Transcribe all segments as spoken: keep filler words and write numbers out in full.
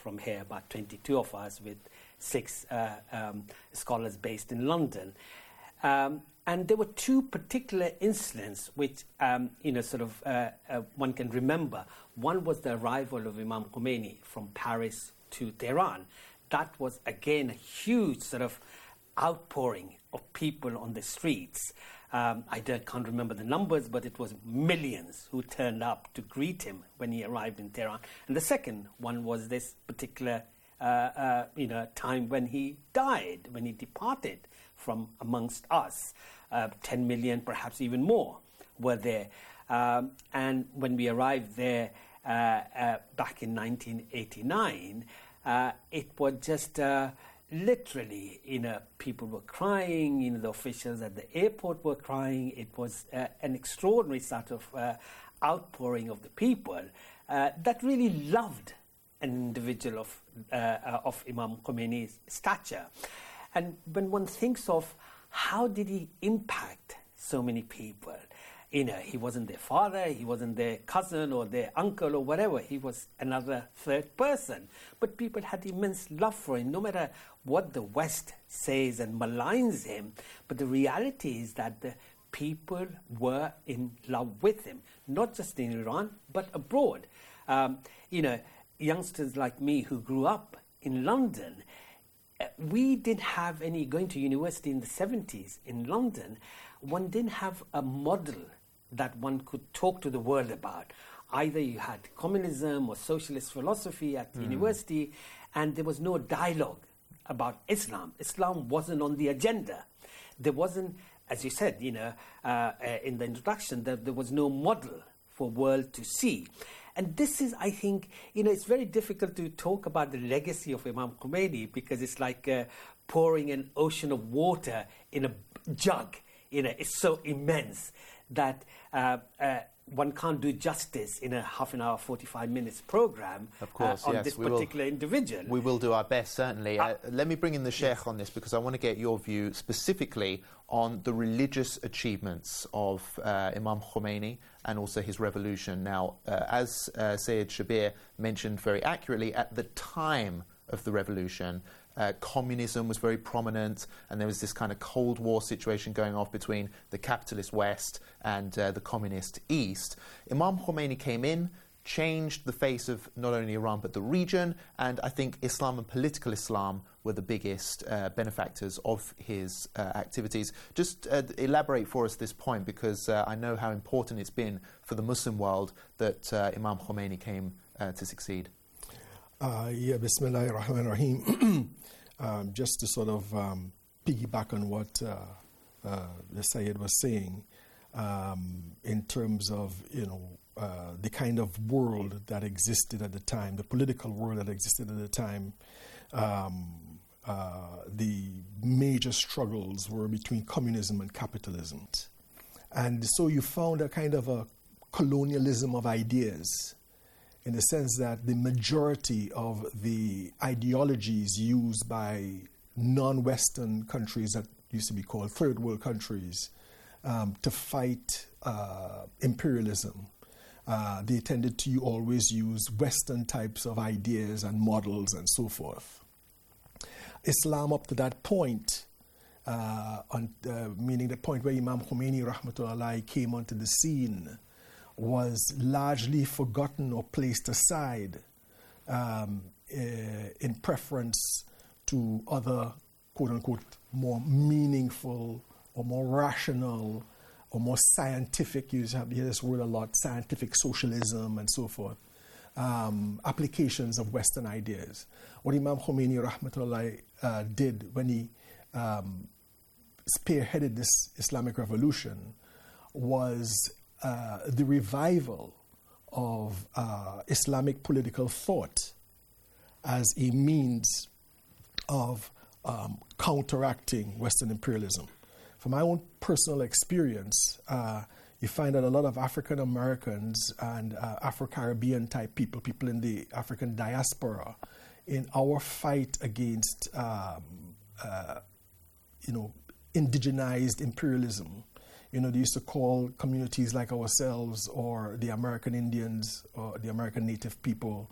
from here, about twenty-two of us, with six uh, um, scholars based in London. Um, and there were two particular incidents which, um, you know, sort of uh, uh, one can remember. One was the arrival of Imam Khomeini from Paris to Tehran. That was, again, a huge sort of outpouring of people on the streets. Um, I don't, can't remember the numbers, but it was millions who turned up to greet him when he arrived in Tehran. And the second one was this particular uh, uh, you know, time when he died, when he departed from amongst us. Uh, ten million, perhaps even more, were there. Um, and when we arrived there uh, uh, back in nineteen eighty-nine, uh, it was just... Uh, Literally, you know, people were crying, you know, the officials at the airport were crying. It was uh, an extraordinary sort of uh, outpouring of the people uh, that really loved an individual of, uh, uh, of Imam Khomeini's stature. And when one thinks of how did he impact so many people, you know, he wasn't their father, he wasn't their cousin or their uncle or whatever. He was another third person. But people had immense love for him, no matter what the West says and maligns him. But the reality is that the people were in love with him, not just in Iran, but abroad. Um, you know, youngsters like me who grew up in London, we didn't have any, going to university in the seventies in London, one didn't have a model that one could talk to the world about. Either you had communism or socialist philosophy at mm. university, and there was no dialogue about Islam. Islam wasn't on the agenda. There wasn't, as you said, you know, uh, uh, in the introduction, that there was no model for world to see. And this is, I think, you know, it's very difficult to talk about the legacy of Imam Khomeini because it's like uh, pouring an ocean of water in a jug. You know, it's so immense that uh, uh, one can't do justice in a half an hour, forty-five minutes program of course, uh, on yes, this we particular will, individual. We will do our best, certainly. Uh, uh, let me bring in the Sheikh yes. on this because I want to get your view specifically on the religious achievements of uh, Imam Khomeini and also his revolution. Now, uh, as uh, Sayyid Shabir mentioned very accurately, at the time of the revolution, Uh, communism was very prominent, and there was this kind of Cold War situation going off between the capitalist West and uh, the communist East. Imam Khomeini came in, changed the face of not only Iran but the region, and I think Islam and political Islam were the biggest uh, benefactors of his uh, activities. Just uh, elaborate for us this point, because uh, I know how important it's been for the Muslim world that uh, Imam Khomeini came uh, to succeed. Uh, yeah, Bismillahir Rahmanir Rahim. um, just to sort of um, piggyback on what uh, uh, the Sayyid was saying, um, in terms of, you know, uh, the kind of world that existed at the time, the political world that existed at the time, um, uh, the major struggles were between communism and capitalism. And so you found a kind of a colonialism of ideas, in the sense that the majority of the ideologies used by non-Western countries that used to be called third world countries um, to fight uh, imperialism, uh, they tended to always use Western types of ideas and models and so forth. Islam up to that point, uh, on, uh, meaning the point where Imam Khomeini rahmatullahi came onto the scene, was largely forgotten or placed aside um, uh, in preference to other, quote-unquote, more meaningful or more rational or more scientific, you have hear this word a lot, scientific socialism and so forth, um, applications of Western ideas. What Imam Khomeini rahmatullahi uh, did when he um, spearheaded this Islamic revolution was Uh, the revival of uh, Islamic political thought as a means of um, counteracting Western imperialism. From my own personal experience, uh, you find that a lot of African Americans and uh, Afro-Caribbean type people, people in the African diaspora, in our fight against, um, uh, you know, indigenized imperialism. You know, they used to call communities like ourselves or the American Indians or the American native people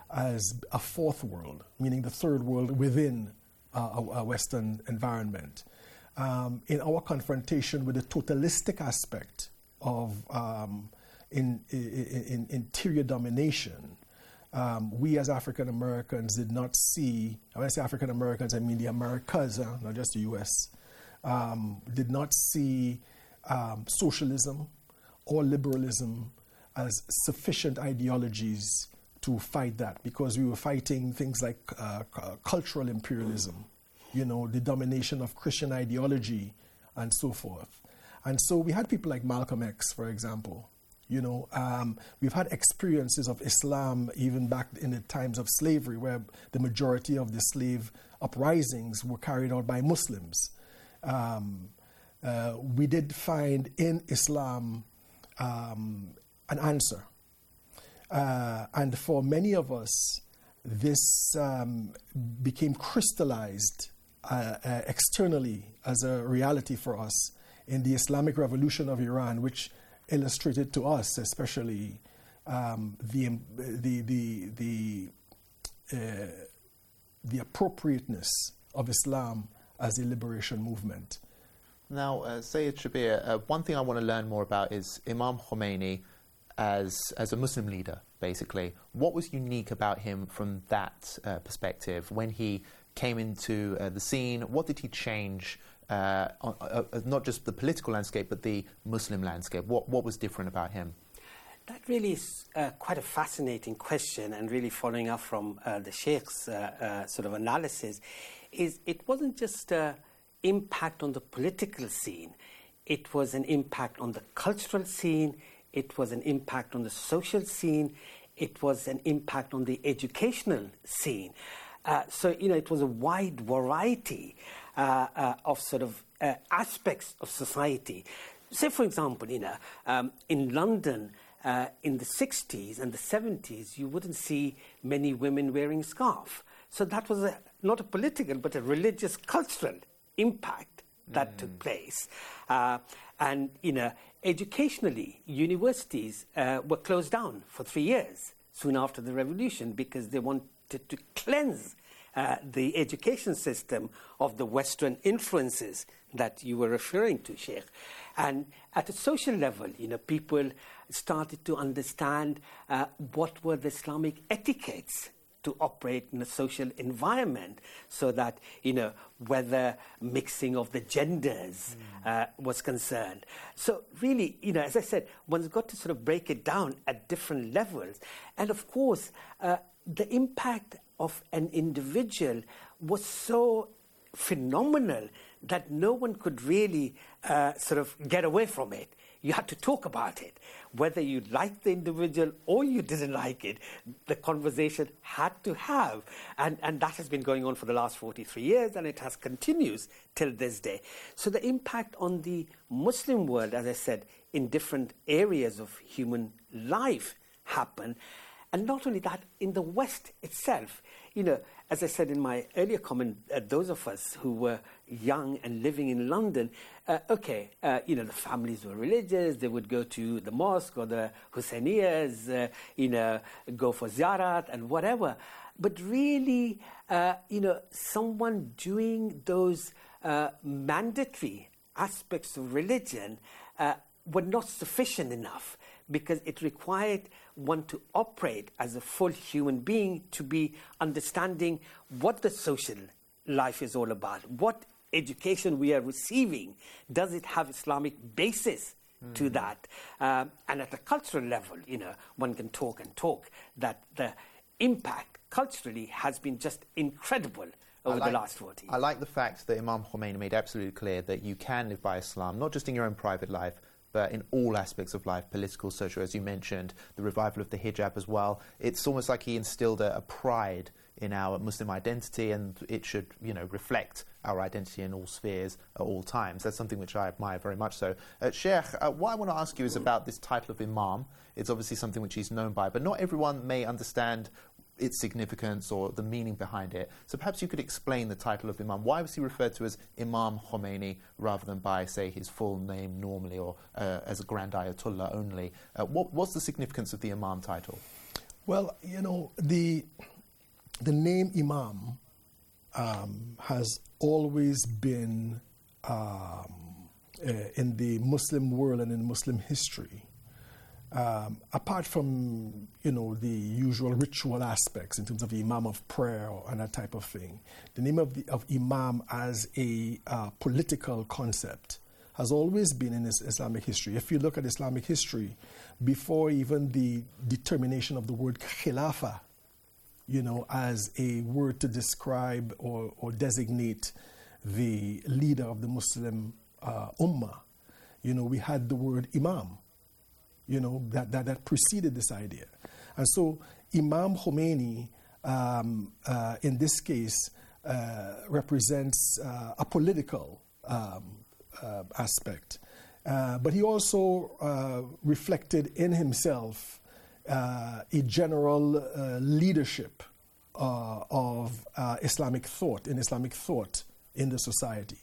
as a fourth world, meaning the third world within uh, a, a Western environment. Um, in our confrontation with the totalistic aspect of um, in, in, in interior domination, um, we as African Americans did not see, when I say African Americans, I mean the Americas, uh, not just the U S, um, did not see um, socialism or liberalism as sufficient ideologies to fight that, because we were fighting things like uh, c- cultural imperialism, you know, the domination of Christian ideology and so forth. And so we had people like Malcolm X, for example. You know, um, we've had experiences of Islam even back in the times of slavery, where the majority of the slave uprisings were carried out by Muslims. Um, uh, we did find in Islam um, an answer. Uh, and for many of us, this um, became crystallized uh, uh, externally as a reality for us in the Islamic Revolution of Iran, which illustrated to us especially um, the, the, the, the, uh, the appropriateness of Islam as a liberation movement. Now, uh, Sayyid Shabir, uh, one thing I want to learn more about is Imam Khomeini as as a Muslim leader, basically. What was unique about him from that uh, perspective when he came into uh, the scene? What did he change, uh, on, uh, uh, not just the political landscape, but the Muslim landscape? What, what was different about him? That really is uh, quite a fascinating question, and really following up from uh, the Sheikh's uh, uh, sort of analysis, is it wasn't just an impact on the political scene, it was an impact on the cultural scene, it was an impact on the social scene, it was an impact on the educational scene. Uh, so, you know, it was a wide variety uh, uh, of sort of uh, aspects of society. Say, for example, you know, um, in London, uh, in the sixties and the seventies, you wouldn't see many women wearing scarf. So that was a, not a political, but a religious, cultural impact that mm. took place. Uh, and, you know, educationally, universities uh, were closed down for three years soon after the revolution, because they wanted to cleanse uh, the education system of the Western influences that you were referring to, Sheikh. And at a social level, you know, people started to understand uh, what were the Islamic etiquettes to operate in a social environment, so that, you know, whether mixing of the genders mm. uh, was concerned. So really, you know, as I said, one's got to sort of break it down at different levels. And of course, uh, the impact of an individual was so phenomenal that no one could really uh, sort of get away from it. You had to talk about it. Whether you liked the individual or you didn't like it, the conversation had to have. And, and that has been going on for the last forty-three years, and it has continues till this day. So the impact on the Muslim world, as I said, in different areas of human life happened. And not only that, in the West itself, you know, as I said in my earlier comment, uh, those of us who were young and living in London, uh, okay, uh, you know, the families were religious, they would go to the mosque or the Hussainiyas, uh, you know, go for ziyarat and whatever. But really, uh, you know, someone doing those uh, mandatory aspects of religion uh, were not sufficient enough, because it required one to operate as a full human being, to be understanding what the social life is all about, what education we are receiving, does it have Islamic basis mm. to that? Um, and at a cultural level, you know, one can talk and talk that the impact culturally has been just incredible over like, the last forty years. I like the fact that Imam Khomeini made absolutely clear that you can live by Islam, not just in your own private life, but in all aspects of life, political, social, as you mentioned, the revival of the hijab as well. It's almost like he instilled a, a pride in our Muslim identity, and it should, you know, reflect our identity in all spheres at all times. That's something which I admire very much so. Uh, Sheikh, uh, what I want to ask you is about this title of Imam. It's obviously something which he's known by, but not everyone may understand its significance or the meaning behind it. So perhaps you could explain the title of Imam. Why was he referred to as Imam Khomeini rather than by, say, his full name normally, or uh, as a Grand Ayatollah only? Uh, what, what's the significance of the Imam title? Well, you know, the the name Imam um, has always been um, uh, in the Muslim world and in Muslim history. Um, apart from, you know, the usual ritual aspects in terms of Imam of prayer and that type of thing, the name of, the, of Imam as a uh, political concept has always been in Islamic history. If you look at Islamic history, before even the determination of the word Khilafah, you know, as a word to describe or, or designate the leader of the Muslim uh, Ummah, you know, we had the word Imam. You know, that, that, that preceded this idea. And so Imam Khomeini, um, uh, in this case, uh, represents uh, a political um, uh, aspect. Uh, but he also uh, reflected in himself uh, a general uh, leadership uh, of uh, Islamic thought, in Islamic thought in the society.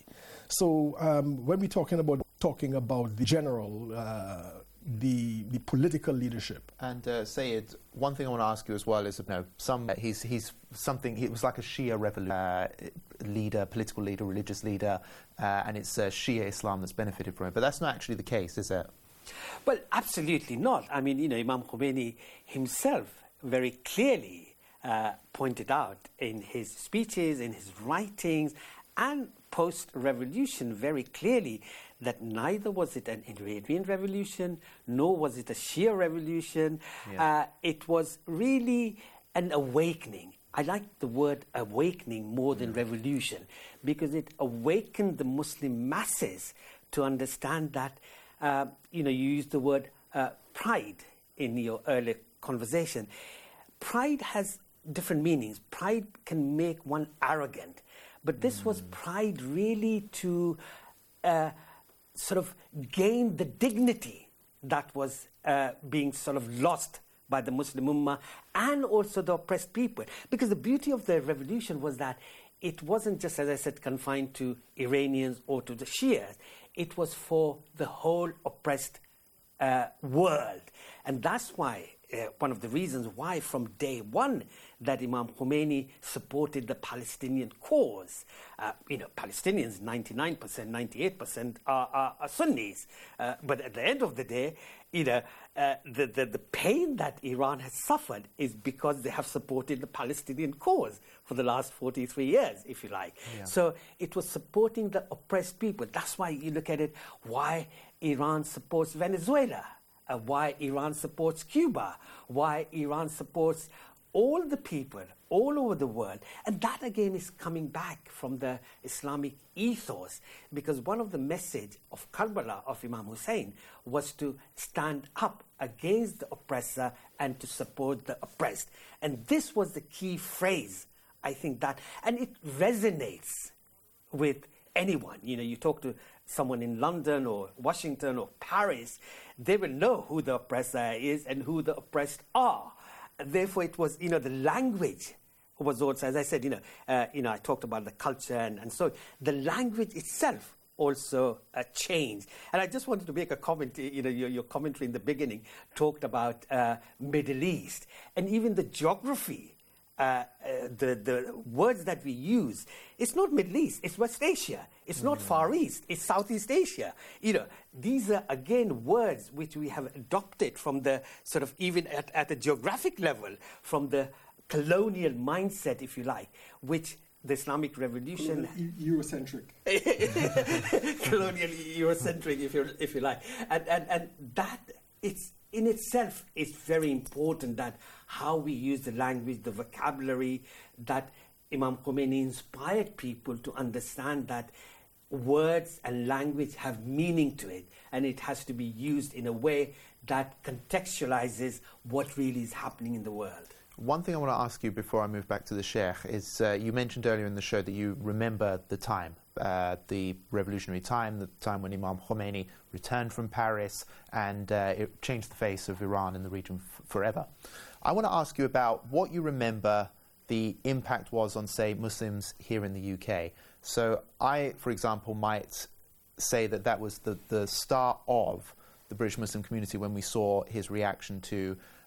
So um, when we're talking about, talking about the general uh, The, the political leadership. And uh, Sayed, one thing I want to ask you as well is, you know, some uh, he's he's something. He was like a Shia revolution uh, leader, political leader, religious leader, uh, and it's uh, Shia Islam that's benefited from it. But that's not actually the case, is it? Well, absolutely not. I mean, you know, Imam Khomeini himself very clearly uh, pointed out in his speeches, in his writings, and post-revolution very clearly that neither was it an Iranian revolution, nor was it a Shia revolution. Yeah. Uh, it was really an awakening. I like the word awakening more than yeah. revolution, because it awakened the Muslim masses to understand that, uh, you know, you used the word uh, pride in your earlier conversation. Pride has different meanings. Pride can make one arrogant. But this mm. was pride really to uh, sort of gain the dignity that was uh, being sort of lost by the Muslim Ummah and also the oppressed people. Because the beauty of the revolution was that it wasn't just, as I said, confined to Iranians or to the Shias. It was for the whole oppressed uh, world. And that's why, uh, one of the reasons why from day one that Imam Khomeini supported the Palestinian cause. Uh, you know, Palestinians, ninety-nine percent, ninety-eight percent are, are, are Sunnis. Uh, but at the end of the day, you know, uh, the, the, the pain that Iran has suffered is because they have supported the Palestinian cause for the last forty-three years, if you like. Yeah. So it was supporting the oppressed people. That's why you look at it, why Iran supports Venezuela, uh, why Iran supports Cuba, why Iran supports all the people all over the world. And that again is coming back from the Islamic ethos, because one of the message of Karbala, of Imam Hussein, was to stand up against the oppressor and to support the oppressed. And this was the key phrase, I think, that, and it resonates with anyone. You know, you talk to someone in London or Washington or Paris, they will know who the oppressor is and who the oppressed are. Therefore, it was, you know, the language was also, as I said, you know, uh, you know, I talked about the culture, and, and so the language itself also uh, changed. And I just wanted to make a comment, you know, your, your commentary in the beginning talked about uh, Middle East, and even the geography, uh, uh, the, the words that we use, it's not Middle East, it's West Asia. It's mm. not Far East, it's Southeast Asia. You know, these are, again, words which we have adopted from the sort of, even at, at a geographic level, from the colonial mindset, if you like, which the Islamic Revolution... Eurocentric. Colonial Eurocentric, if you if you like. And, and, and that, it's in itself, is very important, that how we use the language, the vocabulary, that Imam Khomeini inspired people to understand that words and language have meaning to it, and it has to be used in a way that contextualizes what really is happening in the world. One thing I want to ask you before I move back to the Sheikh is, uh, you mentioned earlier in the show that you remember the time, uh, the revolutionary time, the time when Imam Khomeini returned from Paris, and uh, it changed the face of Iran and the region f- forever. I want to ask you about what you remember the impact was on, say, Muslims here in the U K. So I, for example, might say that that was the, the start of the British Muslim community when we saw his reaction to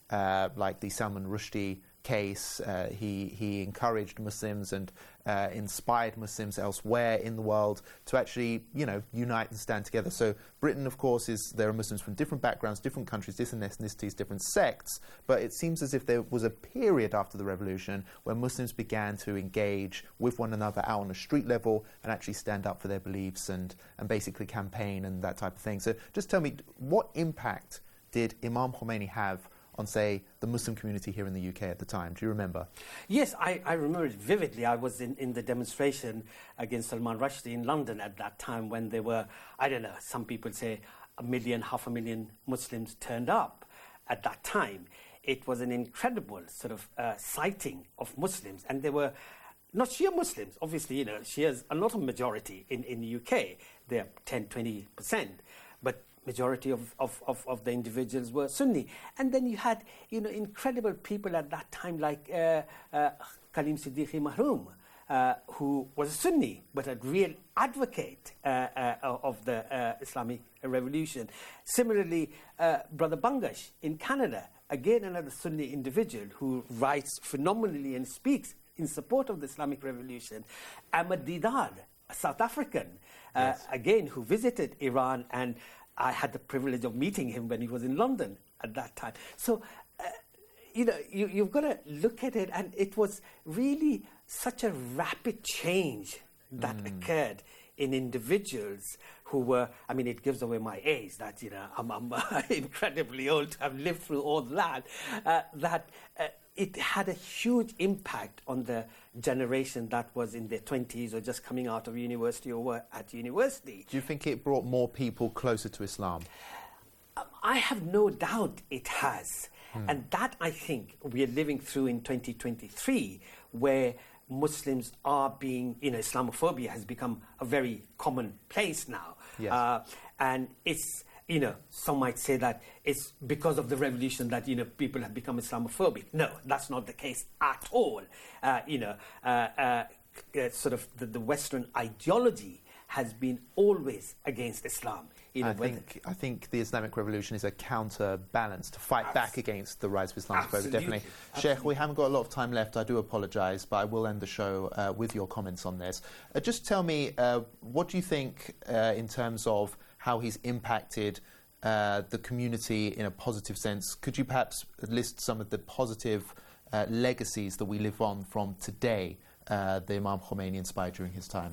uh, like the Salman Rushdie case. Uh, he, he encouraged Muslims and uh, inspired Muslims elsewhere in the world to actually, you know, unite and stand together. So Britain, of course, is there are Muslims from different backgrounds, different countries, different ethnicities, different sects, but it seems as if there was a period after the revolution where Muslims began to engage with one another out on a street level and actually stand up for their beliefs and, and basically campaign and that type of thing. So just tell me, what impact did Imam Khomeini have on, say, the Muslim community here in the U K at the time? Do you remember? Yes, I, I remember it vividly. I was in, in the demonstration against Salman Rushdie in London at that time when there were, I don't know, some people say a million, half a million Muslims turned up at that time. It was an incredible sort of uh, sighting of Muslims, and there were not Shia Muslims. Obviously, you know, Shia's a lot of majority in, in the U K. They're ten, twenty percent. But majority of, of, of, of the individuals were Sunni. And then you had, you know, incredible people at that time like uh, uh, Khalim Siddiqui Mahroom, uh, who was a Sunni, but a real advocate uh, uh, of the uh, Islamic Revolution. Similarly, uh, Brother Bangash in Canada, again another Sunni individual who writes phenomenally and speaks in support of the Islamic Revolution. Ahmad Deedat, a South African, uh, yes. again, who visited Iran, and I had the privilege of meeting him when he was in London at that time. So, uh, you know, you, you've got to look at it, and it was really such a rapid change that mm. occurred in individuals who were, I mean, it gives away my age that, you know, I'm, I'm incredibly old, I've lived through all that, uh, that uh, it had a huge impact on the generation that was in their twenties or just coming out of university or were at university. Do you think it brought more people closer to Islam? Um, I have no doubt it has. Hmm. And that, I think, we are living through in twenty twenty-three, where Muslims are being, you know, Islamophobia has become a very common place now. Yes. Uh, and it's, you know, some might say that it's because of the revolution that, you know, people have become Islamophobic. No, that's not the case at all. Uh, you know, uh, uh, uh, sort of the, the Western ideology has been always against Islam. You know, I think I think the Islamic Revolution is a counterbalance to fight back against the rise of Islamophobia. Definitely. Sheikh, we haven't got a lot of time left. I do apologise, but I will end the show uh, with your comments on this. Uh, just tell me, uh, what do you think uh, in terms of how he's impacted uh, the community in a positive sense? Could you perhaps list some of the positive uh, legacies that we live on from today, uh, the Imam Khomeini inspired during his time?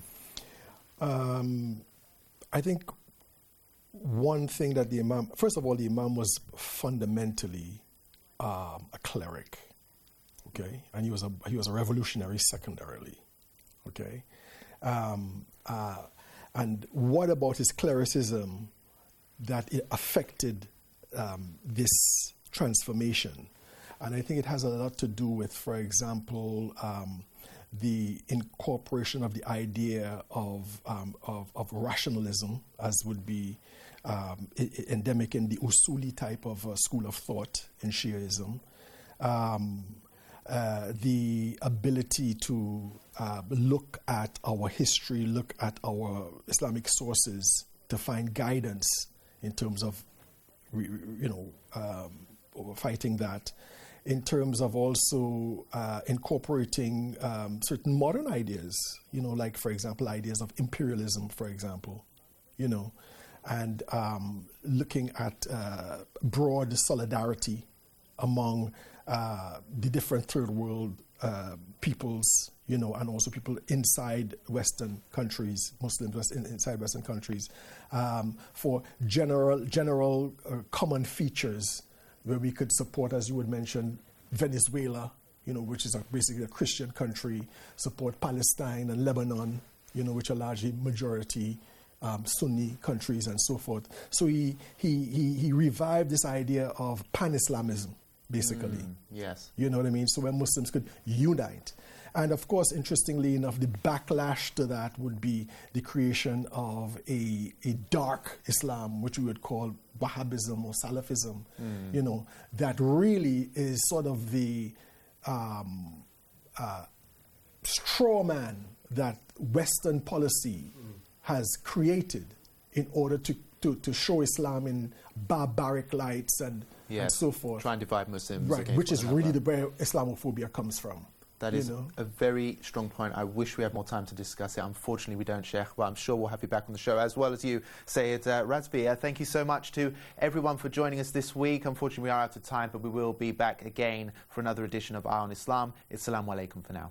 Um, I think one thing that the Imam, first of all, the Imam was fundamentally um, a cleric, okay? And he was a, he was a revolutionary secondarily, okay? Um, uh, and what about his clericism that it affected um, this transformation? And I think it has a lot to do with, for example, um, the incorporation of the idea of, um, of, of rationalism, as would be um, I- endemic in the Usuli type of uh, school of thought in Shiaism. Um, uh, the ability to uh, look at our history, look at our Islamic sources to find guidance in terms of, you know, um, fighting that. In terms of also uh, incorporating um, certain modern ideas, you know, like, for example, ideas of imperialism, for example, you know, and um, looking at uh, broad solidarity among uh, the different third world uh, peoples, you know, and also people inside Western countries, Muslims West, inside Western countries, um, for general, general uh, common features where we could support, as you would mention, Venezuela, you know, which is a, basically a Christian country, support Palestine and Lebanon, you know, which are largely majority um, Sunni countries and so forth. So he, he, he, he revived this idea of pan-Islamism, basically. Mm, yes. You know what I mean? So when Muslims could unite. And of course, interestingly enough, the backlash to that would be the creation of a, a dark Islam, which we would call Wahhabism or Salafism, mm. you know, that really is sort of the um, uh, straw man that Western policy mm. has created in order to, to, to show Islam in barbaric lights and yes. and so forth. Try and divide Muslims. Right, which is really the where Islamophobia comes from. That you is know? a very strong point. I wish we had more time to discuss it. Unfortunately, we don't, Sheikh, but I'm sure we'll have you back on the show, as well as you, Sayyid uh, Razby. Uh, thank you so much to everyone for joining us this week. Unfortunately, we are out of time, but we will be back again for another edition of Eye on Islam. Assalamu alaikum for now.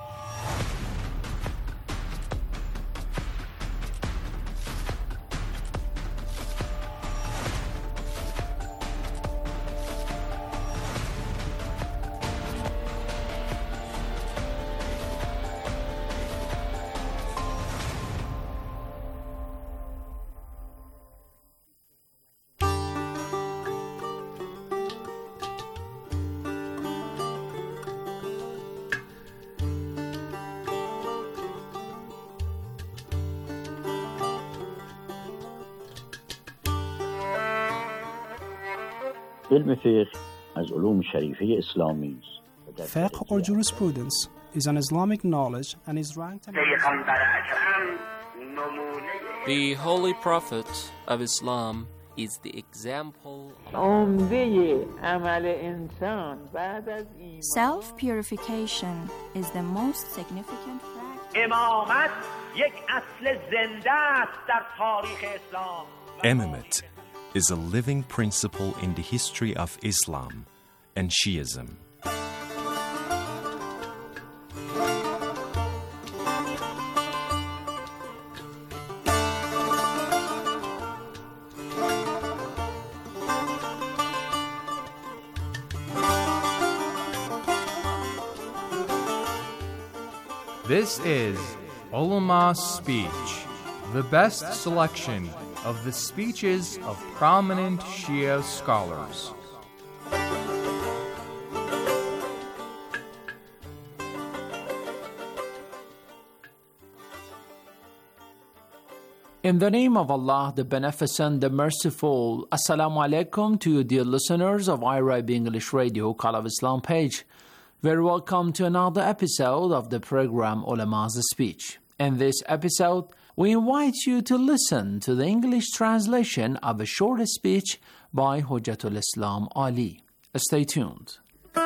علم فقه از علوم شریفه اسلامی است. Fiqh or jurisprudence is an Islamic knowledge and is ranked among The Holy Prophet of Islam is the example Self-purification is the most significant practice. Imamate is a living principle in the history of Islam and Shiism. This is Ulama Speech, the best selection of the speeches of prominent Shia scholars. In the name of Allah, the Beneficent, the Merciful, Assalamu alaikum to you, dear listeners of I R I B English Radio, Call of Islam page. Very welcome to another episode of the program Ulama's Speech. In this episode, we invite you to listen to the English translation of a short speech by Hujjatul Islam Ali. Stay tuned.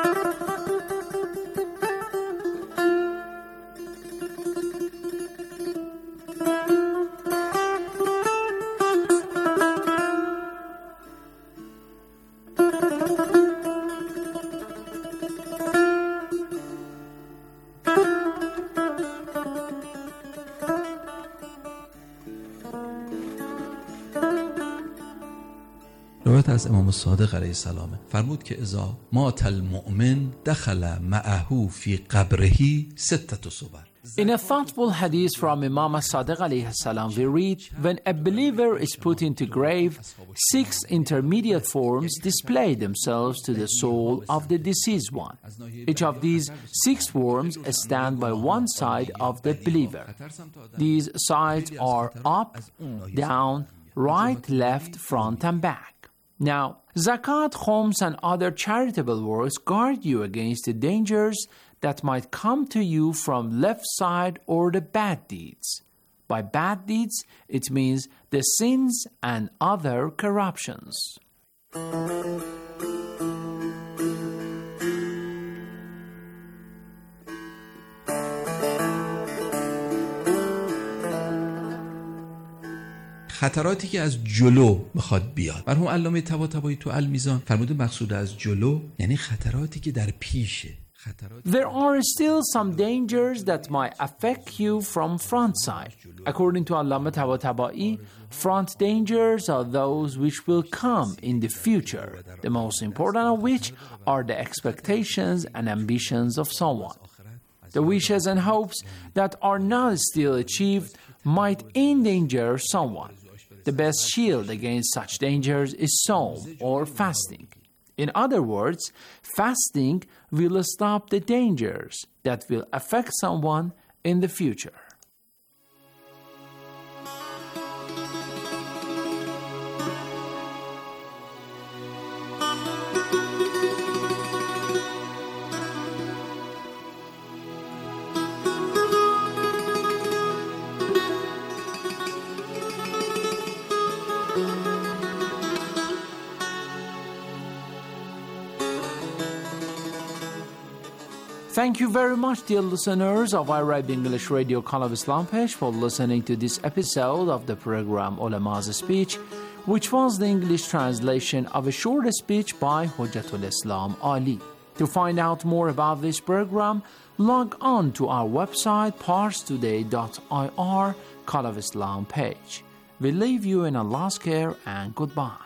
روایت از امام صادق علیه السلام فرمود که اذا مات المؤمن دخل معه فی قبره ستة صور. In a thoughtful hadith from Imam Sadiq alayhi salam, we read, when a believer is put into grave, six intermediate forms display themselves to the soul of the deceased one. Each of these six forms stand by one side of the believer. These sides are up, down, right, left, front, and back. Now, zakat, khums, and other charitable works guard you against the dangers that might come to you from left side or the bad deeds. By bad deeds, it means the sins and other corruptions. خطراتی که از جلو میخواد بیاد. مرحوم علامه طباطبایی تو المیزان فرموده مقصود از جلو یعنی خطراتی که در پیشه. There are still some dangers that might affect you from front side. According to Allama Tabatabai, front dangers are those which will come in the future, the most important of which are the expectations and ambitions of someone. The wishes and hopes that are not still achieved might endanger someone. The best shield against such dangers is Sawm or fasting. In other words, fasting will stop the dangers that will affect someone in the future. Thank you very much, dear listeners of Arab English Radio Call of Islam page, for listening to this episode of the program Ulama's Speech, which was the English translation of a short speech by Hujjatul Islam Ali. To find out more about this program, log on to our website parstoday dot I R Call of Islam page. We leave you in Allah's care and goodbye.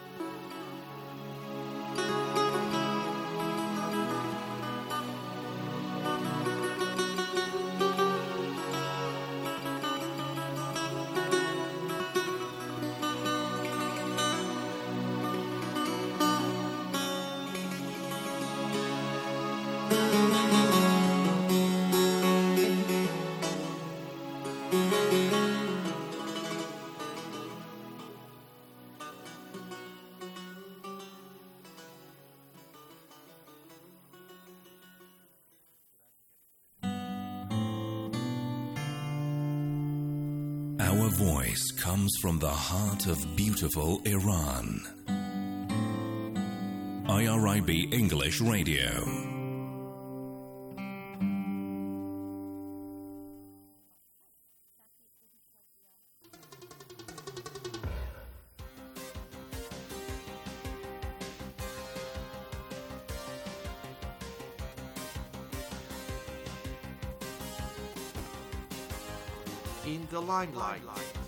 Our voice comes from the heart of beautiful Iran. I R I B English Radio. In the limelight.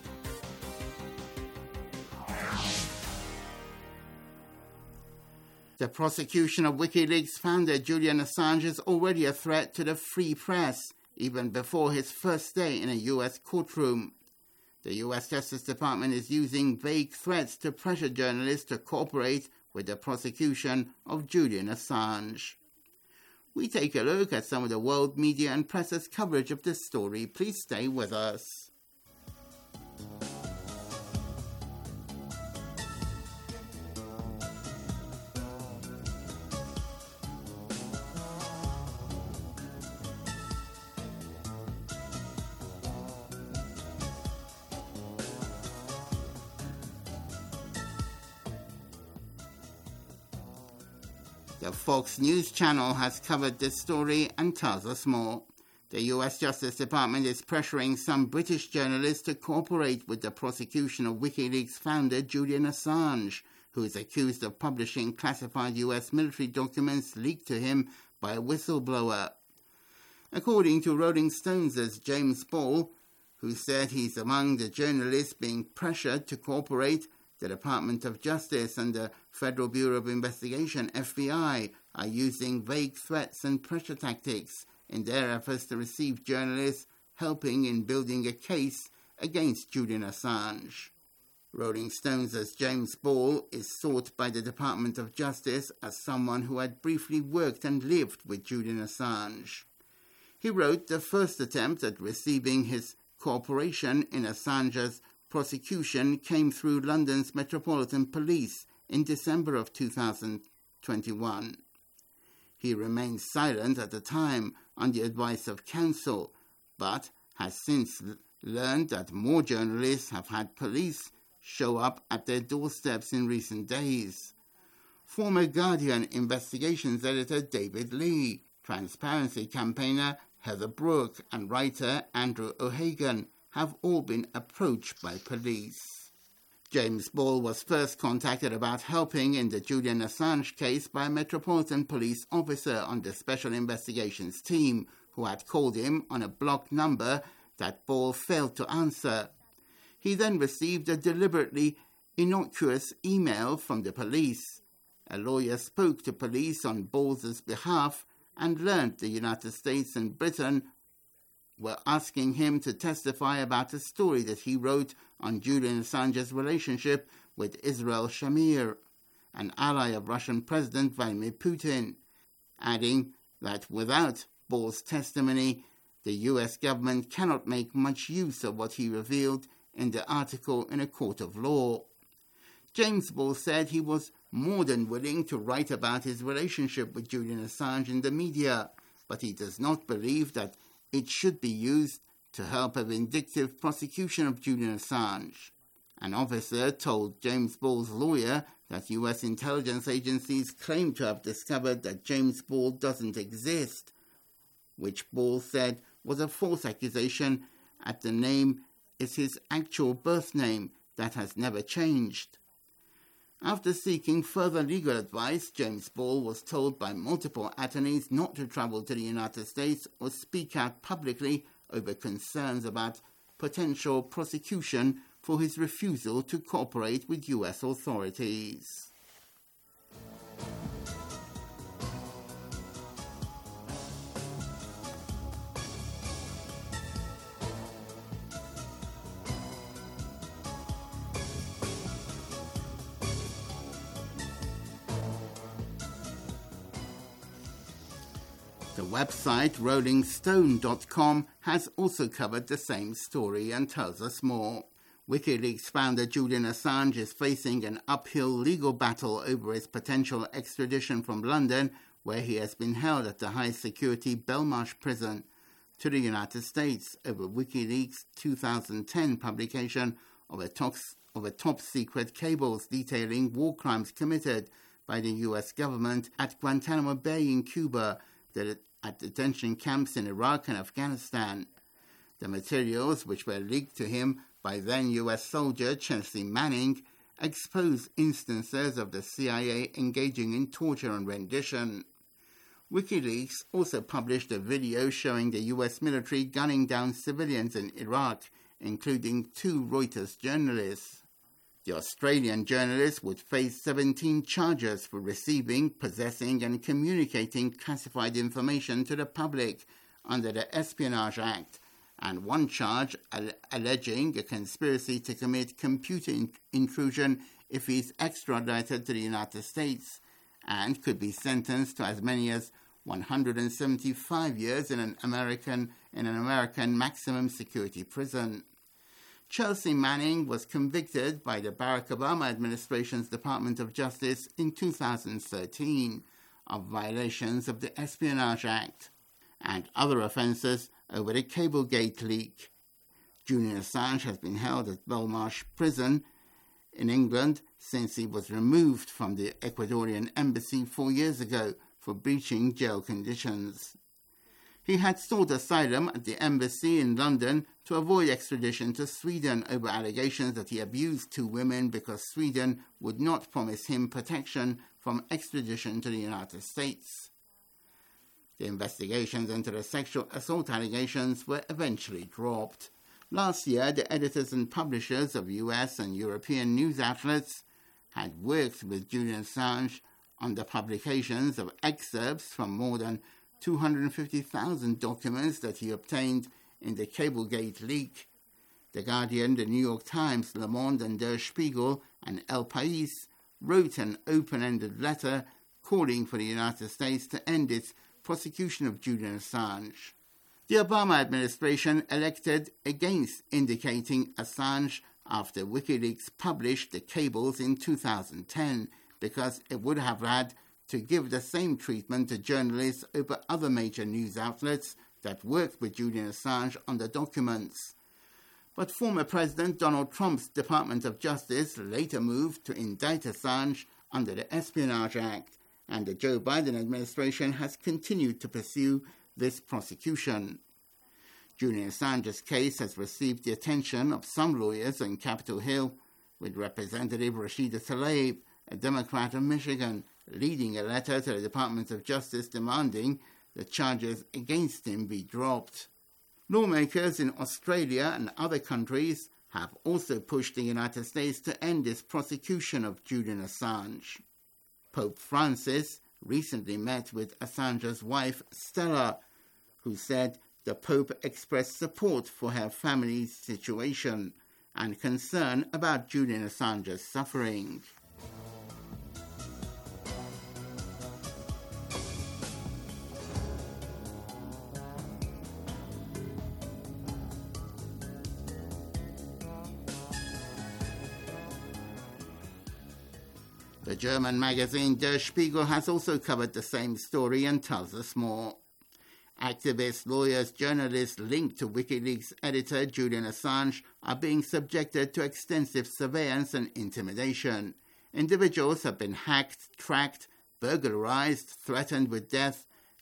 The prosecution of WikiLeaks founder Julian Assange is already a threat to the free press, even before his first day in a U S courtroom. The U S Justice Department is using vague threats to pressure journalists to cooperate with the prosecution of Julian Assange. We take a look at some of the world media and press's coverage of this story. Please stay with us. The Fox News channel has covered this story and tells us more. The U S Justice Department is pressuring some British journalists to cooperate with the prosecution of WikiLeaks founder Julian Assange, who is accused of publishing classified U S military documents leaked to him by a whistleblower. According to Rolling Stones' James Ball, who said he's among the journalists being pressured to cooperate, the Department of Justice and the Federal Bureau of Investigation, F B I, are using vague threats and pressure tactics in their efforts to receive journalists helping in building a case against Julian Assange. Rolling Stones' James Ball is sought by the Department of Justice as someone who had briefly worked and lived with Julian Assange. He wrote the first attempt at receiving his cooperation in Assange's prosecution came through London's Metropolitan Police in December of two thousand twenty-one. He remained silent at the time on the advice of counsel, but has since l- learned that more journalists have had police show up at their doorsteps in recent days. Former Guardian investigations editor David Lee, transparency campaigner Heather Brooke, and writer Andrew O'Hagan have all been approached by police. James Ball was first contacted about helping in the Julian Assange case by a Metropolitan Police officer on the Special Investigations team, who had called him on a blocked number that Ball failed to answer. He then received a deliberately innocuous email from the police. A lawyer spoke to police on Ball's behalf and learned the United States and Britain were asking him to testify about a story that he wrote on Julian Assange's relationship with Israel Shamir, an ally of Russian President Vladimir Putin, adding that without Ball's testimony, the U S government cannot make much use of what he revealed in the article in a court of law. James Ball said he was more than willing to write about his relationship with Julian Assange in the media, but he does not believe that it should be used to help a vindictive prosecution of Julian Assange. An officer told James Ball's lawyer that U S intelligence agencies claim to have discovered that James Ball doesn't exist, which Ball said was a false accusation, as the name is his actual birth name that has never changed. After seeking further legal advice, James Ball was told by multiple attorneys not to travel to the United States or speak out publicly over concerns about potential prosecution for his refusal to cooperate with U S authorities. The website rolling stone dot com has also covered the same story and tells us more. WikiLeaks founder Julian Assange is facing an uphill legal battle over his potential extradition from London, where he has been held at the high-security Belmarsh prison, to the United States over WikiLeaks' two thousand ten publication of a, tox- of a top-secret cables detailing war crimes committed by the U S government at Guantanamo Bay in Cuba, that at detention camps in Iraq and Afghanistan. The materials, which were leaked to him by then U S soldier Chelsea Manning, exposed instances of the C I A engaging in torture and rendition. WikiLeaks also published a video showing the U S military gunning down civilians in Iraq, including two Reuters journalists. The Australian journalist would face seventeen charges for receiving, possessing and communicating classified information to the public under the Espionage Act, and one charge al- alleging a conspiracy to commit computer in- intrusion if he is extradited to the United States, and could be sentenced to as many as one hundred seventy-five years in an American in an American maximum security prison. Chelsea Manning was convicted by the Barack Obama administration's Department of Justice in two thousand thirteen of violations of the Espionage Act and other offences over the Cablegate leak. Julian Assange has been held at Belmarsh Prison in England since he was removed from the Ecuadorian embassy four years ago for breaching jail conditions. He had sought asylum at the embassy in London to avoid extradition to Sweden over allegations that he abused two women because Sweden would not promise him protection from extradition to the United States. The investigations into the sexual assault allegations were eventually dropped. Last year, the editors and publishers of U S and European news outlets had worked with Julian Assange on the publications of excerpts from more than two hundred fifty thousand documents that he obtained in the Cablegate leak. The Guardian, the New York Times, Le Monde and Der Spiegel and El País wrote an open-ended letter calling for the United States to end its prosecution of Julian Assange. The Obama administration elected against indicating Assange after WikiLeaks published the cables in two thousand ten because it would have had to give the same treatment to journalists over other major news outlets that worked with Julian Assange on the documents. But former President Donald Trump's Department of Justice later moved to indict Assange under the Espionage Act, and the Joe Biden administration has continued to pursue this prosecution. Julian Assange's case has received the attention of some lawyers on Capitol Hill, with Representative Rashida Tlaib, a Democrat of Michigan, leading a letter to the Department of Justice demanding the charges against him be dropped. Lawmakers in Australia and other countries have also pushed the United States to end its prosecution of Julian Assange. Pope Francis recently met with Assange's wife, Stella, who said the Pope expressed support for her family's situation and concern about Julian Assange's suffering. The German magazine Der Spiegel has also covered the same story and tells us more. Activists, lawyers, journalists linked to WikiLeaks editor Julian Assange are being subjected to extensive surveillance and intimidation. Individuals have been hacked, tracked, burglarized, threatened with death,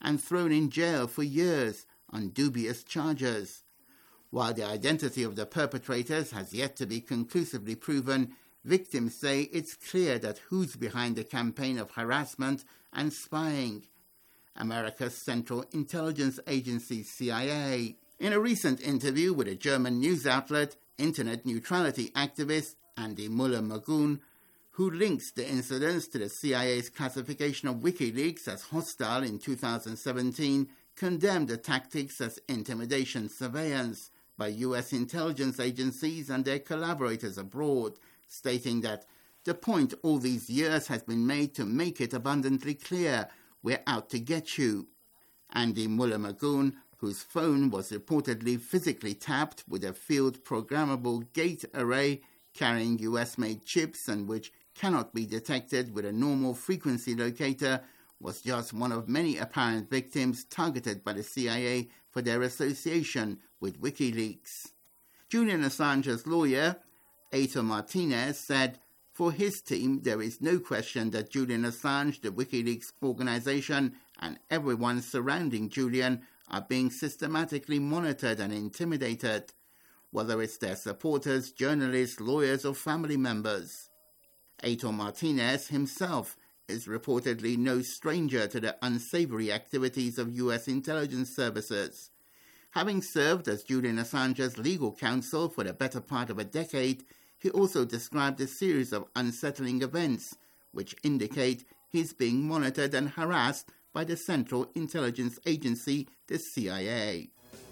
and thrown in jail for years on dubious charges. While the identity of the perpetrators has yet to be conclusively proven, victims say it's clear that who's behind the campaign of harassment and spying: America's Central Intelligence Agency, C I A. In a recent interview with a German news outlet, internet neutrality activist Andy Muller-Magoon, who links the incidents to the C I A's classification of WikiLeaks as hostile in two thousand seventeen, condemned the tactics as intimidation surveillance by U S intelligence agencies and their collaborators abroad, stating that the point all these years has been made to make it abundantly clear we're out to get you. Andy Muller-Magoon, whose phone was reportedly physically tapped with a field programmable gate array carrying U S-made chips and which cannot be detected with a normal frequency locator, was just one of many apparent victims targeted by the C I A for their association with WikiLeaks. Julian Assange's lawyer, Aitor Martinez, said, for his team, there is no question that Julian Assange, the WikiLeaks organization, and everyone surrounding Julian are being systematically monitored and intimidated, whether it's their supporters, journalists, lawyers, or family members. Aitor Martinez himself is reportedly no stranger to the unsavory activities of U S intelligence services. Having served as Julian Assange's legal counsel for the better part of a decade, he also described a series of unsettling events which indicate he's being monitored and harassed by the Central Intelligence Agency, the C I A.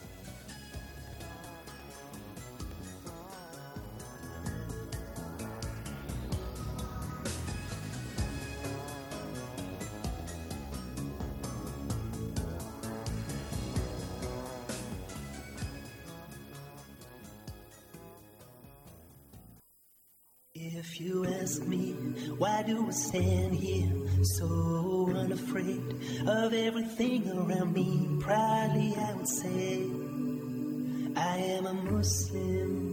If you ask me, why do I stand here so unafraid of everything around me? Proudly I would say, I am a Muslim.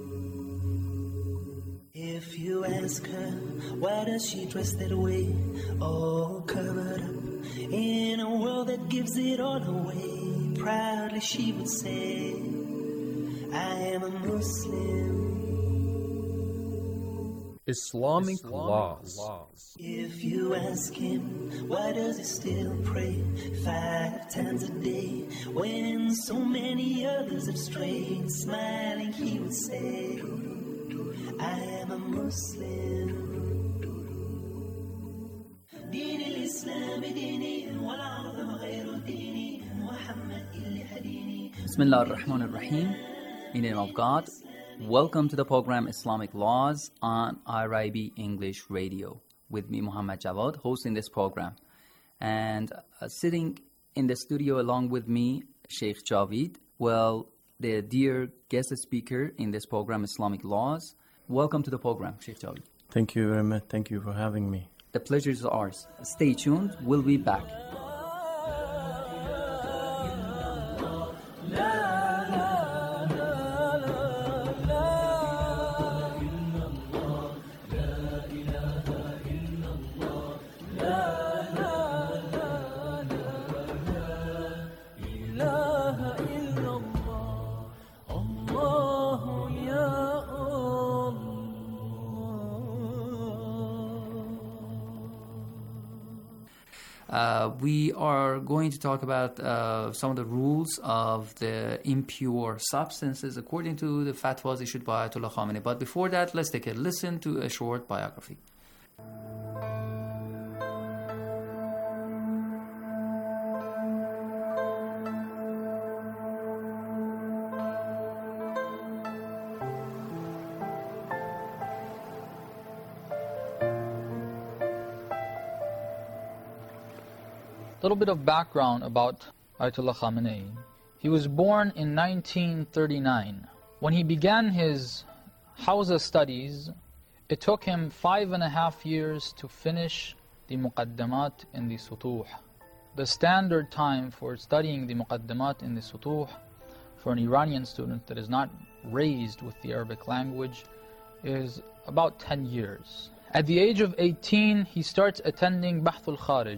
If you ask her, why does she dress that way, all covered up in a world that gives it all away? Proudly she would say, I am a Muslim. Islamic, Islamic laws. laws. If you ask him, why does he still pray five times a day when so many others have strayed? Smiling, he would say, I am a Muslim. دين الإسلام ديني والعظم غير ديني محمد اللي هديني. Bismillah ar-Rahman ar-Rahim. In the name of God. Welcome to the program Islamic Laws on I R I B English Radio with me, Muhammad Jawad, hosting this program. And uh, sitting in the studio along with me, Sheikh Javid, well, the dear guest speaker in this program, Islamic Laws. Welcome to the program, Sheikh Javid. Thank you very much. Thank you for having me. The pleasure is ours. Stay tuned. We'll be back. Uh, we are going to talk about uh, some of the rules of the impure substances according to the fatwas issued by Ayatollah Khamenei. But before that, let's take a listen to a short biography. A little bit of background about Ayatollah Khamenei. He was born in nineteen thirty-nine. When he began his Hawza studies, it took him five and a half years to finish the Muqaddamat in the Sutuh. The standard time for studying the Muqaddamat in the Sutuh for an Iranian student that is not raised with the Arabic language is about ten years. At the age of eighteen, he starts attending Bahth al-Kharij,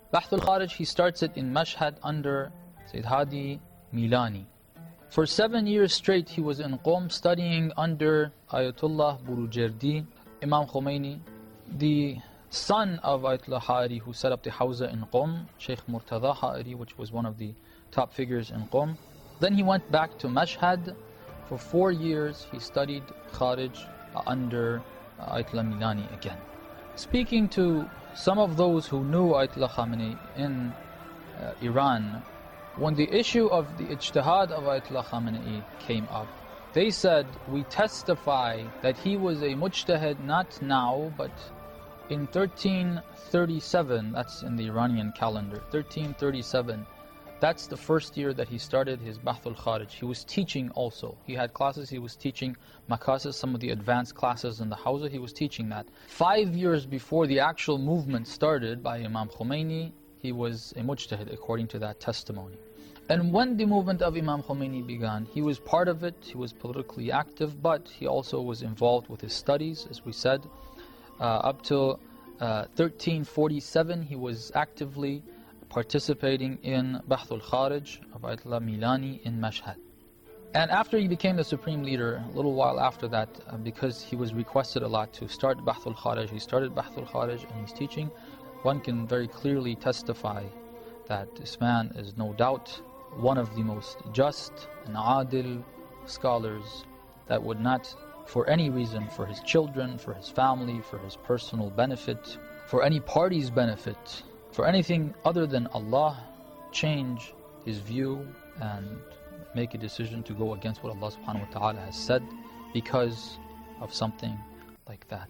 Bahth al-Kharij, he starts it in Mashhad under Sayyid Hadi Milani. For seven years straight, he was in Qom studying under Ayatollah Burujerdi, Imam Khomeini, the son of Ayatollah Ha'ari, who set up the Hawza in Qom, Sheikh Murtada Ha'ari, which was one of the top figures in Qom. Then he went back to Mashhad. For four years, he studied Kharij under Ayatollah Milani again. Speaking to some of those who knew Ayatollah Khamenei in uh, Iran, when the issue of the ijtihad of Ayatollah Khamenei came up, they said, we testify that he was a mujtahid not now, but in thirteen thirty-seven, that's in the Iranian calendar, thirteen thirty-seven, that's the first year that he started his Bahth al-Kharij. He was teaching also. He had classes, he was teaching makasis, some of the advanced classes in the Hawza, he was teaching that. Five years before the actual movement started by Imam Khomeini, he was a mujtahid according to that testimony. And when the movement of Imam Khomeini began, he was part of it, he was politically active, but he also was involved with his studies, as we said. Uh, up till uh, thirteen forty-seven, he was actively participating in Bahth al-Kharij of Ayatollah Milani in Mashhad. And after he became the supreme leader, a little while after that, uh, because he was requested a lot to start Bahth al-Kharij, he started Bahth al-Kharij and he's teaching. One can very clearly testify that this man is no doubt one of the most just and adil scholars that would not, for any reason, for his children, for his family, for his personal benefit, for any party's benefit, for anything other than Allah, change his view and make a decision to go against what Allah subhanahu wa ta'ala has said because of something like that.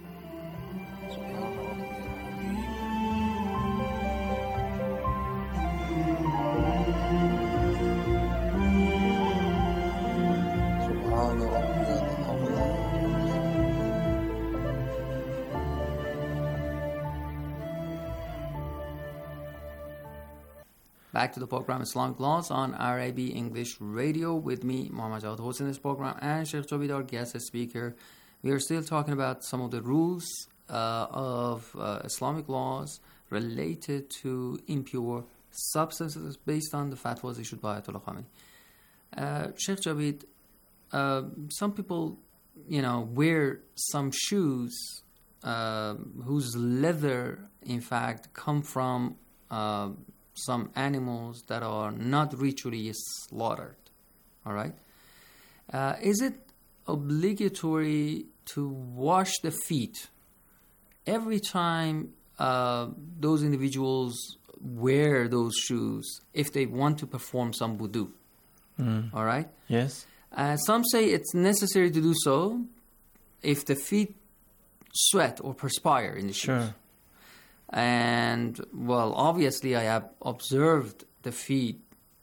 Back to the program Islamic Laws on R A B English Radio with me, Muhammad Jawad, hosting this program, and Sheikh Jobid, our guest speaker. We are still talking about some of the rules uh, of uh, Islamic laws related to impure substances based on the fatwas issued by Ayatollah Khamenei. Uh, Sheikh Jobid, uh, some people, you know, wear some shoes uh, whose leather, in fact, come from uh, some animals that are not ritually slaughtered. All right? Uh, is it obligatory to wash the feet every time uh, those individuals wear those shoes if they want to perform some wudu? Mm. All right? Yes. Uh, some say it's necessary to do so if the feet sweat or perspire in the shoes. Sure. And, well, obviously I have observed the feet,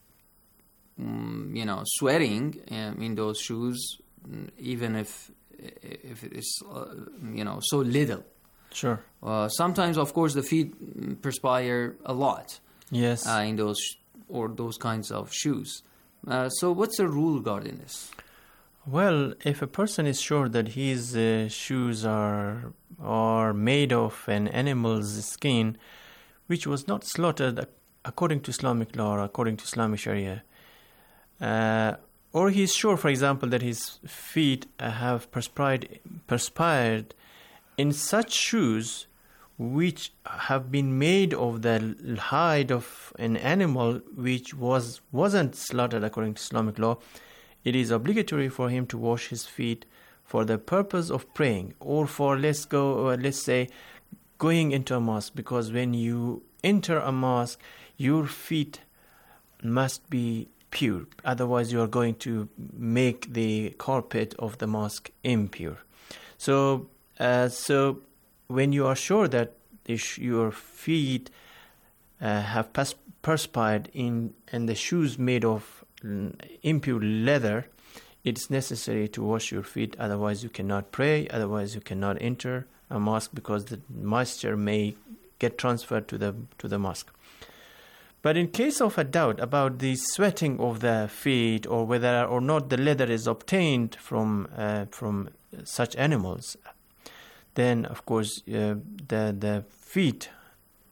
um, you know, sweating um, in those shoes, even if if it is, uh, you know, so little. Sure. Uh, sometimes, of course, the feet perspire a lot. Yes. Uh, in those or those kinds of shoes. Uh, so what's the rule regarding this? Well, if a person is sure that his uh, shoes are are made of an animal's skin, which was not slaughtered according to Islamic law or according to Islamic Sharia, uh, or he's sure, for example, that his feet have perspired, perspired in such shoes which have been made of the hide of an animal which was wasn't slaughtered according to Islamic law, it is obligatory for him to wash his feet for the purpose of praying, or for let's go, uh, let's say, going into a mosque. Because when you enter a mosque, your feet must be pure. Otherwise, you are going to make the carpet of the mosque impure. So, uh, so when you are sure that the sh- your feet uh, have pers- perspired in and the shoes made of impure leather, it's necessary to wash your feet. Otherwise you cannot pray, otherwise you cannot enter a mosque, because the moisture may get transferred to the to the mosque. But in case of a doubt about the sweating of the feet, or whether or not the leather is obtained from uh, from such animals, then of course uh, the the feet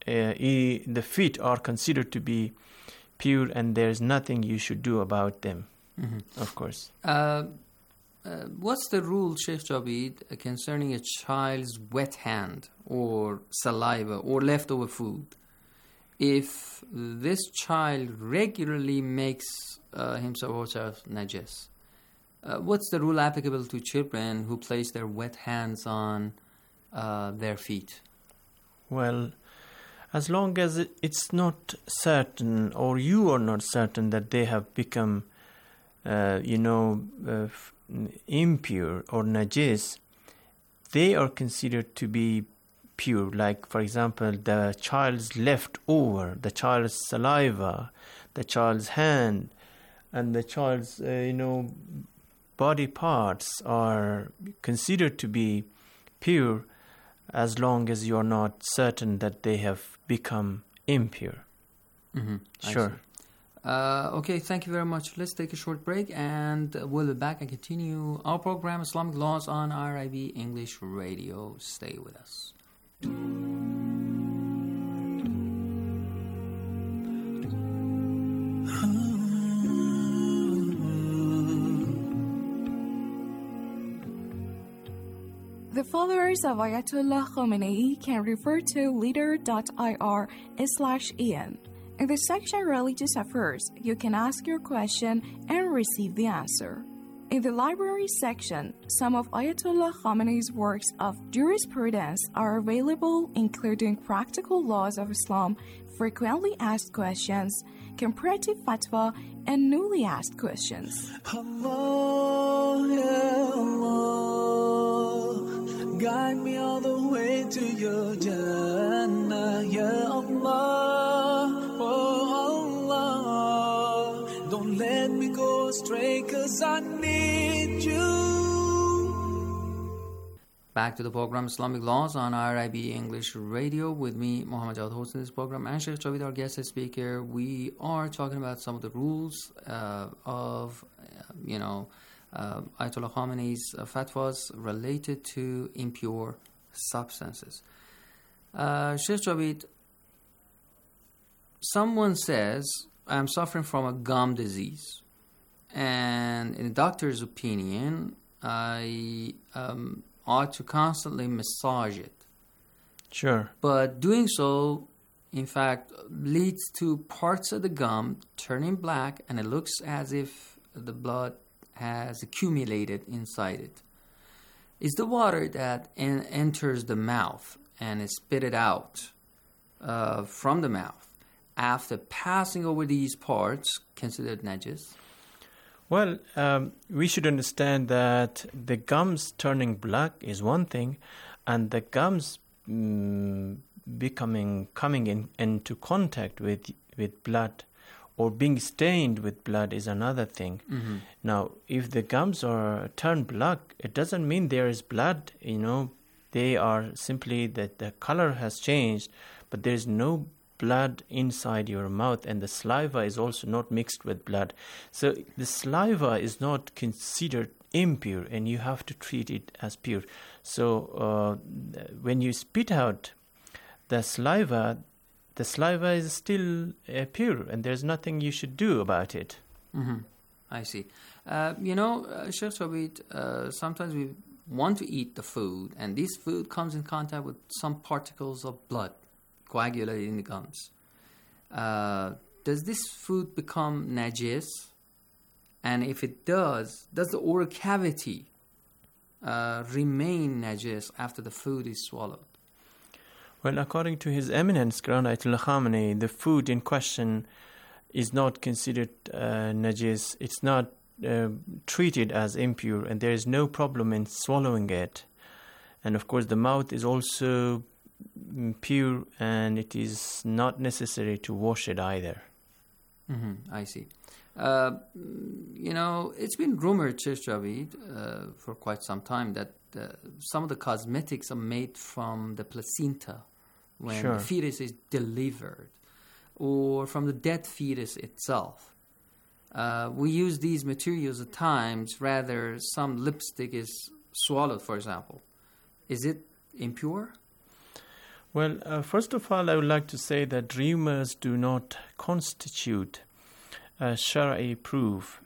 uh, he, the feet are considered to be pure, and there's nothing you should do about them, mm-hmm. of course. Uh, uh, what's the rule, Sheikh Jabid, concerning a child's wet hand or saliva or leftover food? If this child regularly makes uh, himself or herself najis, uh, what's the rule applicable to children who place their wet hands on uh, their feet? Well, as long as it's not certain, or you are not certain that they have become, uh, you know, uh, impure or najis, they are considered to be pure. Like, for example, the child's leftover, the child's saliva, the child's hand, and the child's, uh, you know, body parts are considered to be pure as long as you're not certain that they have become impure. Mm-hmm. Sure. Uh, okay, thank you very much. Let's take a short break, and we'll be back and continue our program, Islamic Laws, on R I B English Radio. Stay with us. The followers of Ayatollah Khomeini can refer to leader.ir slash en. In the section Religious Affairs, you can ask your question and receive the answer. In the library section, some of Ayatollah Khomeini's works of jurisprudence are available, including Practical Laws of Islam, Frequently Asked Questions, Comparative Fatwa, and Newly Asked Questions. Allah, ya Allah, guide me all the way to your Jannah, ya Allah, oh Allah, don't let me go astray, 'cause I need you. Back to the program Islamic Laws on R I B English Radio with me, Muhammad Jawad, hosting this program, and Sheikh Jawid, our guest speaker. We are talking about some of the rules uh, of, uh, you know, uh, Ayatollah Khomeini's uh, fatwas related to impure substances. Uh, Sheikh Jawid, someone says, I'm suffering from a gum disease, and in the doctor's opinion, I um, ought to constantly massage it. Sure. But doing so, in fact, leads to parts of the gum turning black, and it looks as if the blood has accumulated inside it. Is the water that en- enters the mouth and is spitted out uh, from the mouth after passing over these parts considered najis? Well, um, we should understand that the gums turning black is one thing, and the gums mm, becoming coming in, into contact with with blood or being stained with blood is another thing. Mm-hmm. Now, if the gums are turned black, it doesn't mean there is blood. You know, they are simply that the color has changed, but there is no blood inside your mouth, and the saliva is also not mixed with blood. So the saliva is not considered impure, and you have to treat it as pure. So uh, when you spit out the saliva, the saliva is still uh, pure, and there's nothing you should do about it. Mm-hmm. I see. Uh, you know, uh, Sheikh Jawid, uh, sometimes we want to eat the food, and this food comes in contact with some particles of blood coagulated in the gums. Uh, does this food become najis? And if it does, does the oral cavity uh, remain najis after the food is swallowed? Well, according to His Eminence Grand Ayatollah Khamenei, the food in question is not considered uh, najis. It's not uh, treated as impure, and there is no problem in swallowing it. And of course, the mouth is also pure, and it is not necessary to wash it either. Mm-hmm, I see. Uh, you know, it's been rumored, Sheikh Jawid, uh, for quite some time that uh, some of the cosmetics are made from the placenta when Sure. the fetus is delivered, or from the dead fetus itself. Uh, we use these materials at times, rather some lipstick is swallowed, for example. Is it impure? Well, uh, first of all, I would like to say that rumors do not constitute a Shari'i proof,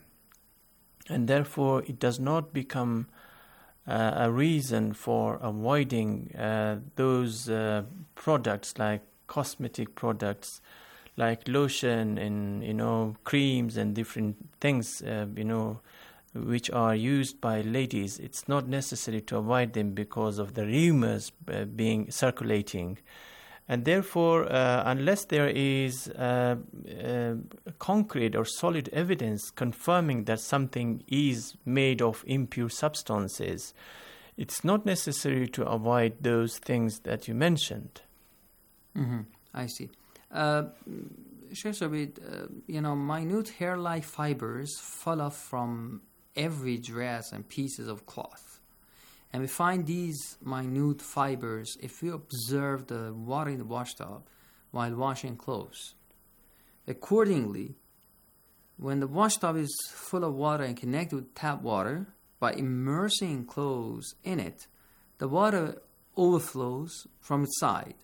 and therefore it does not become uh, a reason for avoiding uh, those uh, products like cosmetic products, like lotion and, you know, creams and different things, uh, you know, which are used by ladies. It's not necessary to avoid them because of the rumors uh, being circulating. And therefore, uh, unless there is uh, uh, concrete or solid evidence confirming that something is made of impure substances, it's not necessary to avoid those things that you mentioned. Mm-hmm. I see. Uh, Sheikh Sabit, uh, you know, minute hair-like fibers fall off from every dress and pieces of cloth. And we find these minute fibers if we observe the water in the washtub while washing clothes. Accordingly, when the washtub is full of water and connected with tap water, by immersing clothes in it, the water overflows from its side.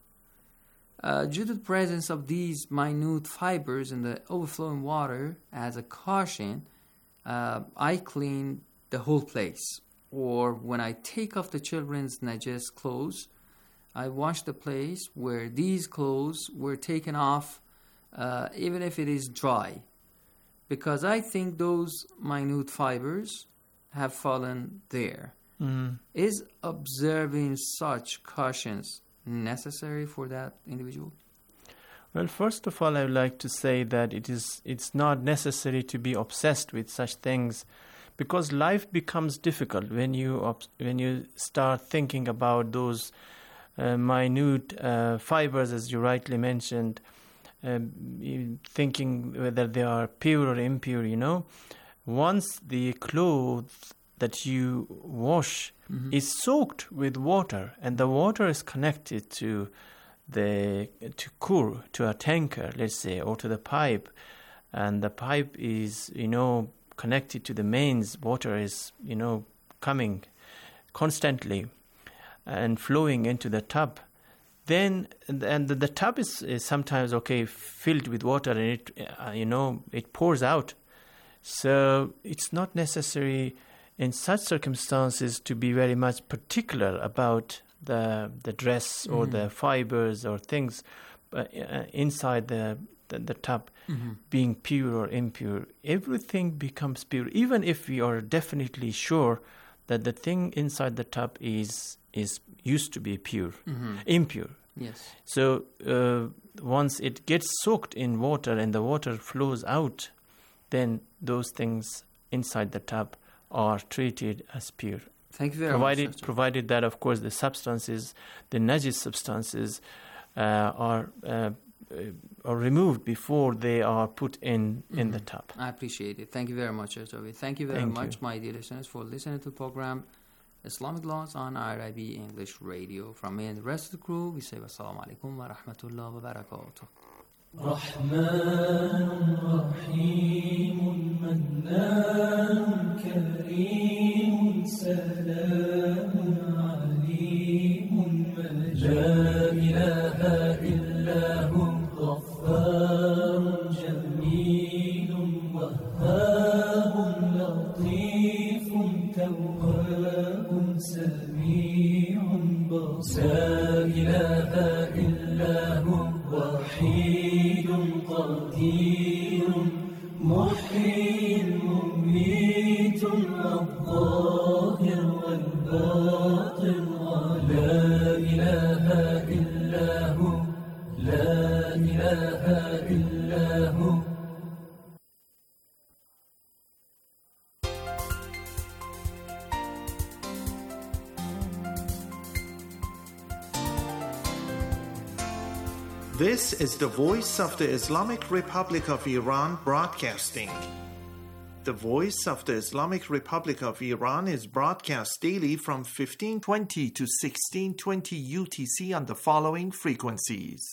Uh, due to the presence of these minute fibers in the overflowing water, as a caution, uh, I clean the whole place. Or when I take off the children's najas clothes, I wash the place where these clothes were taken off, uh, even if it is dry, because I think those minute fibers have fallen there. Mm. Is observing such cautions necessary for that individual? Well, first of all, I would like to say that it is it's not necessary to be obsessed with such things, because life becomes difficult when you when you start thinking about those uh, minute uh, fibers, as you rightly mentioned, uh, thinking whether they are pure or impure. You know, once the clothes that you wash mm-hmm. is soaked with water, and the water is connected to the to kur to a tanker, let's say, or to the pipe, and the pipe is, you know, connected to the mains, water is, you know, coming constantly and flowing into the tub. Then, and the, the tub is, is sometimes, okay, filled with water, and it, uh, you know, it pours out. So it's not necessary in such circumstances to be very much particular about the the dress or mm-hmm. the fibers or things uh, inside the the, the tub mm-hmm. being pure or impure. Everything becomes pure, even if we are definitely sure that the thing inside the tub is is used to be pure, mm-hmm. impure. Yes. So uh, once it gets soaked in water and the water flows out, then those things inside the tub are treated as pure. Thank you very provided, much. Provided that, of course, the substances, the najis substances, uh, are uh, are removed before they are put in, in mm-hmm. the tub. I appreciate it. Thank you very much, Javi. Thank you very Thank much, you. my dear listeners, for listening to the program Islamic Laws on I R I B English Radio. From me and the rest of the crew, we say wassalamu alaikum wa rahmatullahi wa barakatuh. رحمن رحيم منان كريم سلام عليم من لا إله إلا هو غفار جميل وهاب لطيف تواب سميع بصير لا إله إلا هو وحيد قدير محيي مميت الظاهر والباطن لا إله إلا هو لا إله إلا هو. This is the Voice of the Islamic Republic of Iran broadcasting. The Voice of the Islamic Republic of Iran is broadcast daily from fifteen twenty to sixteen twenty U T C on the following frequencies.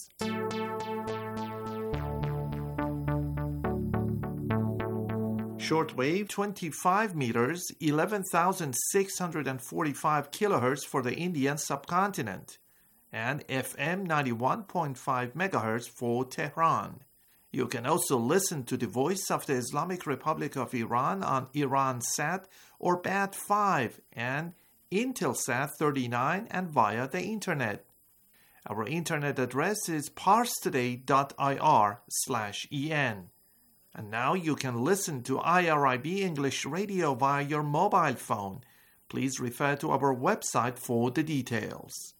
Shortwave twenty-five meters, eleven thousand six hundred forty-five kilohertz for the Indian subcontinent. and F M ninety-one point five megahertz for Tehran. You can also listen to the Voice of the Islamic Republic of Iran on Iransat or B A T five and Intelsat thirty-nine and via the internet. Our internet address is parstoday.ir slash en. And now you can listen to I R I B English Radio via your mobile phone. Please refer to our website for the details.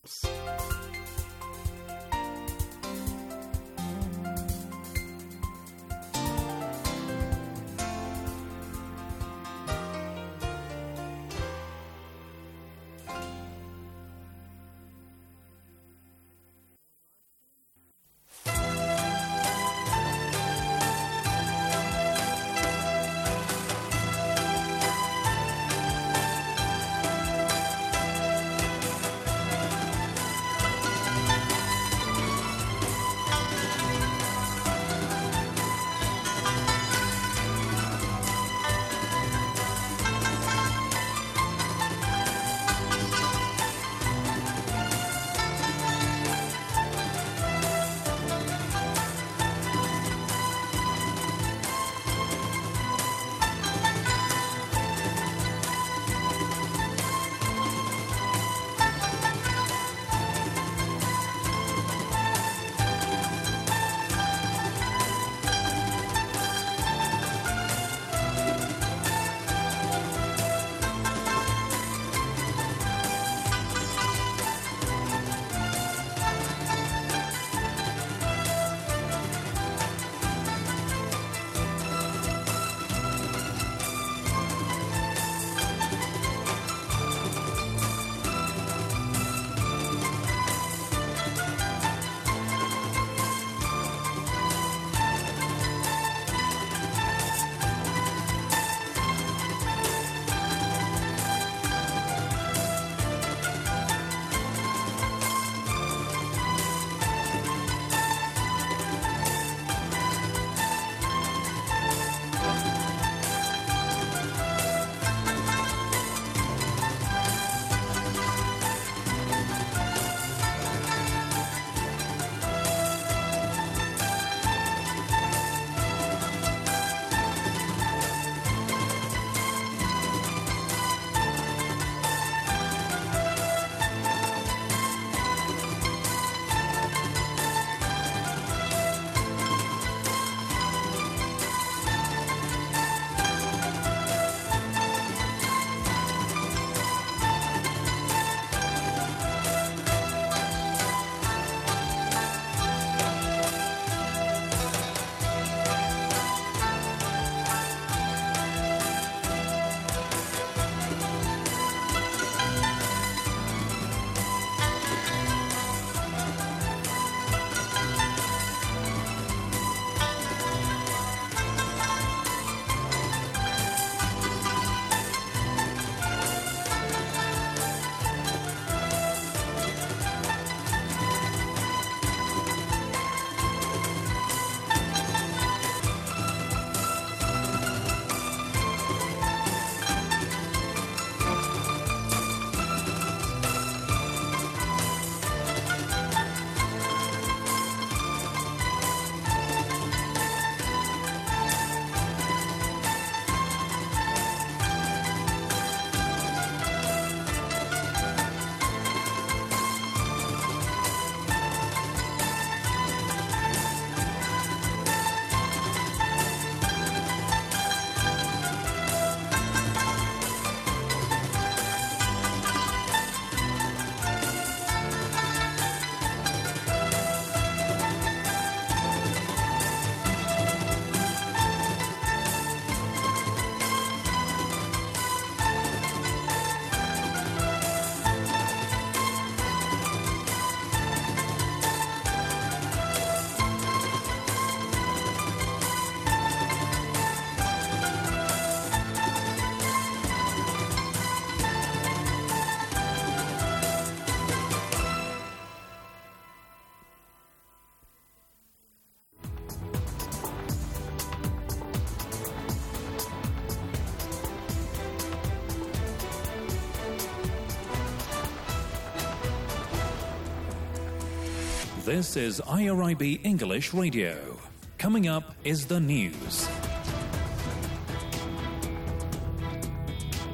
This is I R I B English Radio. Coming up is the news.